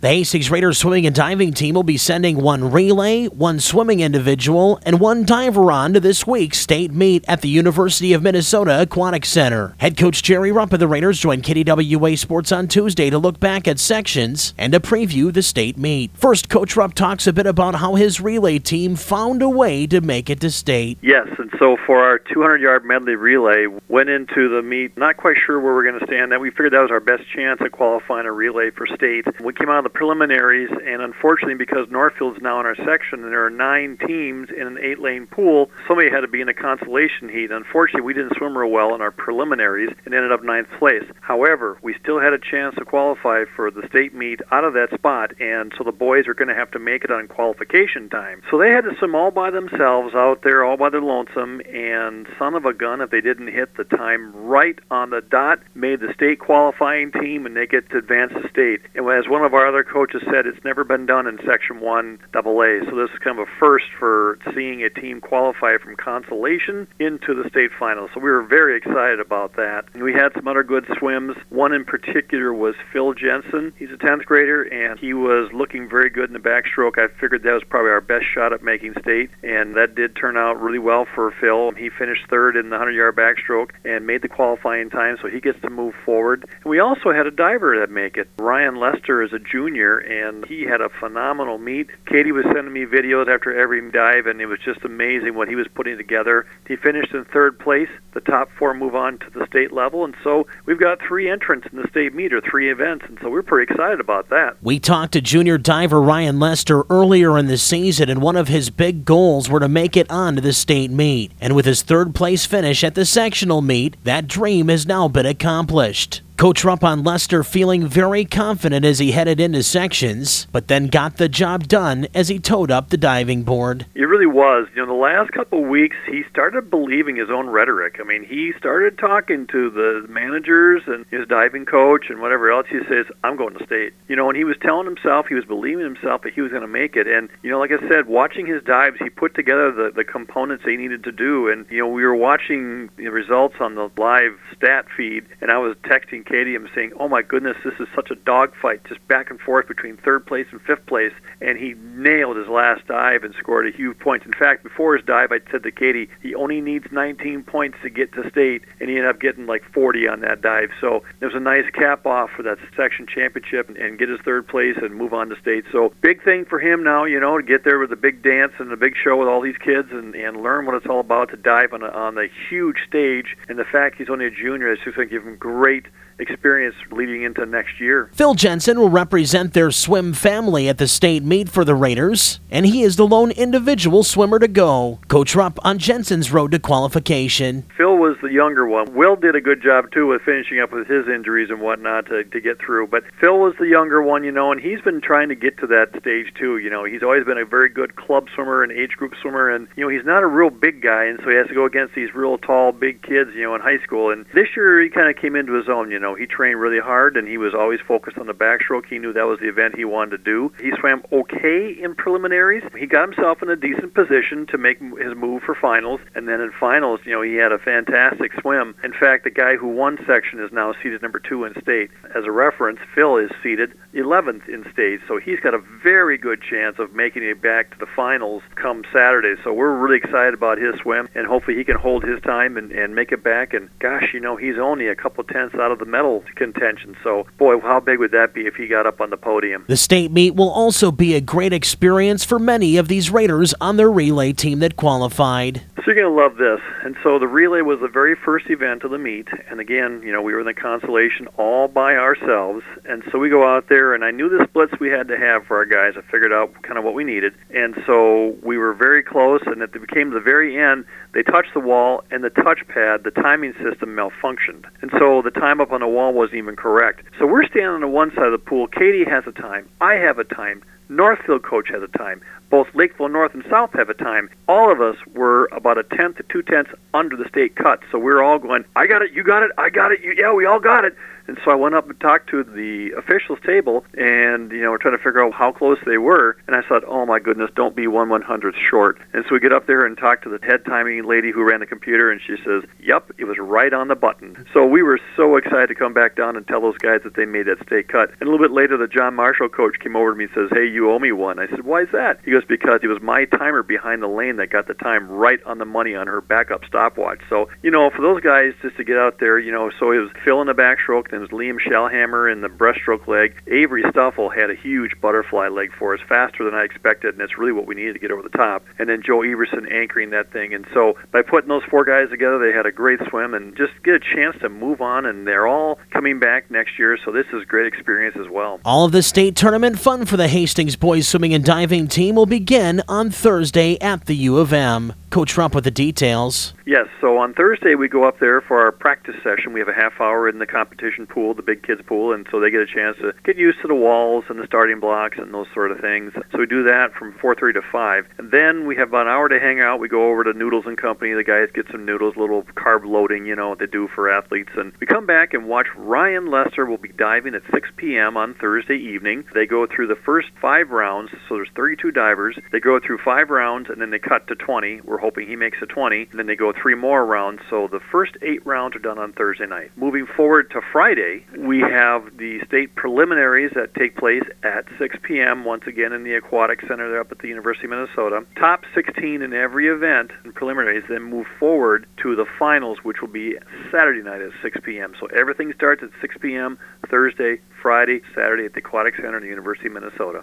The Hastings Raiders swimming and diving team will be sending one relay, one swimming individual, and one diver on to this week's state meet at the University of Minnesota Aquatic Center. Head coach Jerry Rupp of the Raiders joined KDWA Sports on Tuesday to look back at sections and to preview the state meet. First, Coach Rupp talks a bit about how his relay team found a way to make it to state. Yes, and so for our 200-yard medley relay, went into the meet not quite sure where we're going to stand. And we figured that was our best chance at qualifying a relay for state. We came out of the preliminaries, and unfortunately, because Northfield's now in our section and there are 9 teams in an 8-lane pool, somebody had to be in a consolation heat. Unfortunately, we didn't swim real well in our preliminaries and ended up 9th place. However, we still had a chance to qualify for the state meet out of that spot, and so the boys are going to have to make it on qualification time. So they had to swim all by themselves out there, all by their lonesome, and son of a gun, if they didn't hit the time right on the dot, made the state qualifying team, and they get to advance to state. And as one of our other coaches said, it's never been done in Section 1 AA, so this is kind of a first for seeing a team qualify from consolation into the state finals. So we were very excited about that. And we had some other good swims. One in particular was Phil Jensen. He's a 10th grader, and he was looking very good in the backstroke. I figured that was probably our best shot at making state, and that did turn out really well for Phil. He finished 3rd in the 100-yard backstroke and made the qualifying time, so he gets to move forward. And we also had a diver that make it. Ryan Lester is a junior, and he had a phenomenal meet. Katie was sending me videos after every dive, and it was just amazing what he was putting together. He finished in 3rd place. The top 4 move on to the state level, and so we've got 3 entrants in the state meet, or 3 events, and so we're pretty excited about that. We talked to junior diver Ryan Lester earlier in the season, and one of his big goals were to make it on to the state meet. And with his 3rd place finish at the sectional meet, that dream has now been accomplished. Coach Rupp on Lester feeling very confident as he headed into sections, but then got the job done as he towed up the diving board. It really was. The last couple of weeks, he started believing his own rhetoric. I mean, he started talking to the managers and his diving coach and whatever else. He says, I'm going to state. And he was telling himself, he was believing himself that he was going to make it. And, like I said, watching his dives, he put together the components they needed to do. And, we were watching the results on the live stat feed, and I was texting Katie and saying, oh my goodness, this is such a dogfight, just back and forth between 3rd place and 5th place. And he nailed his last dive and scored a huge points. In fact, before his dive, I said to Katie, he only needs 19 points to get to state, and he ended up getting like 40 on that dive. So it was a nice cap off for that section championship and get his 3rd place and move on to state. So big thing for him now, to get there with a big dance and a big show with all these kids and learn what it's all about to dive on the huge stage. And the fact he's only a junior is just going to give him great experience leading into next year. Phil Jensen will represent their swim family at the state meet for the Raiders, and he is the lone individual swimmer to go. Coach Rupp on Jensen's road to qualification. Phil was the younger one. Will did a good job, too, with finishing up with his injuries and whatnot to get through. But Phil was the younger one, and he's been trying to get to that stage, too. He's always been a very good club swimmer and age group swimmer, and, he's not a real big guy, and so he has to go against these real tall, big kids, in high school. And this year, he kind of came into his own, He trained really hard, and he was always focused on the backstroke. He knew that was the event he wanted to do. He swam okay in preliminaries. He got himself in a decent position to make his move for finals, and then in finals, he had a fantastic swim. In fact, the guy who won section is now seated number 2 in state. As a reference, Phil is seated 11th in state, so he's got a very good chance of making it back to the finals come Saturday. So we're really excited about his swim, and hopefully he can hold his time and make it back. And gosh, he's only a couple tenths out of the medal contention. So, boy, how big would that be if he got up on the podium? The state meet will also be a great experience for many of these Raiders on their relay team that qualified. So you're going to love this. And so the relay was the very first event of the meet. And again, we were in the consolation all by ourselves. And so we go out there, and I knew the splits we had to have for our guys. I figured out kind of what we needed. And so we were very close, and at the became the very end, they touched the wall, and the touchpad, the timing system malfunctioned. And so the time up on the wall wasn't even correct. So we're standing on the one side of the pool. Katie has a time. I have a time. Northfield coach has a time. Both Lakeville North and South have a time. All of us were about a tenth to 2 tenths under the state cut. So we're all going, I got it, you got it, I got it, yeah, we all got it. And so I went up and talked to the officials table, and we're trying to figure out how close they were. And I thought, oh my goodness, don't be 1/100th short. And so we get up there and talk to the head timing lady who ran the computer, and she says, yep, it was right on the button. So we were so excited to come back down and tell those guys that they made that state cut. And a little bit later, the John Marshall coach came over to me and says, hey, you owe me one. I said, why is that? He goes, because it was my timer behind the lane that got the time right on the money on her backup stopwatch. So, for those guys, just to get out there, so it was Phil in the backstroke, then it was Liam Schellhammer in the breaststroke leg. Avery Stoffel had a huge butterfly leg for us, faster than I expected, and that's really what we needed to get over the top. And then Joe Everson anchoring that thing. And so by putting those four guys together, they had a great swim and just get a chance to move on, and they're all coming back next year, so this is a great experience as well. All of the state tournament fun for the Hastings boys swimming and diving team will begin on Thursday at the U of M. Coach Rupp with the details. Yes, so on Thursday we go up there for our practice session. We have a half hour in the competition pool, the big kids pool, and so they get a chance to get used to the walls and the starting blocks and those sort of things. So we do that from 4:30 to 5. And then we have about an hour to hang out. We go over to Noodles and Company. The guys get some noodles, little carb loading, what they do for athletes. And we come back and watch Ryan Lester will be diving at 6 p.m. on Thursday evening. They go through the first 5 rounds, so there's 32 divers. They go through 5 rounds, and then they cut to 20. We're hoping he makes a 20. And then they go 3 more rounds, so the first 8 rounds are done on Thursday night. Moving forward to Friday, we have the state preliminaries that take place at 6 p.m. once again in the Aquatic Center there up at the University of Minnesota. Top 16 in every event in preliminaries then move forward to the finals, which will be Saturday night at 6 p.m. So everything starts at 6 p.m. Thursday, Friday, Saturday at the Aquatic Center at the University of Minnesota.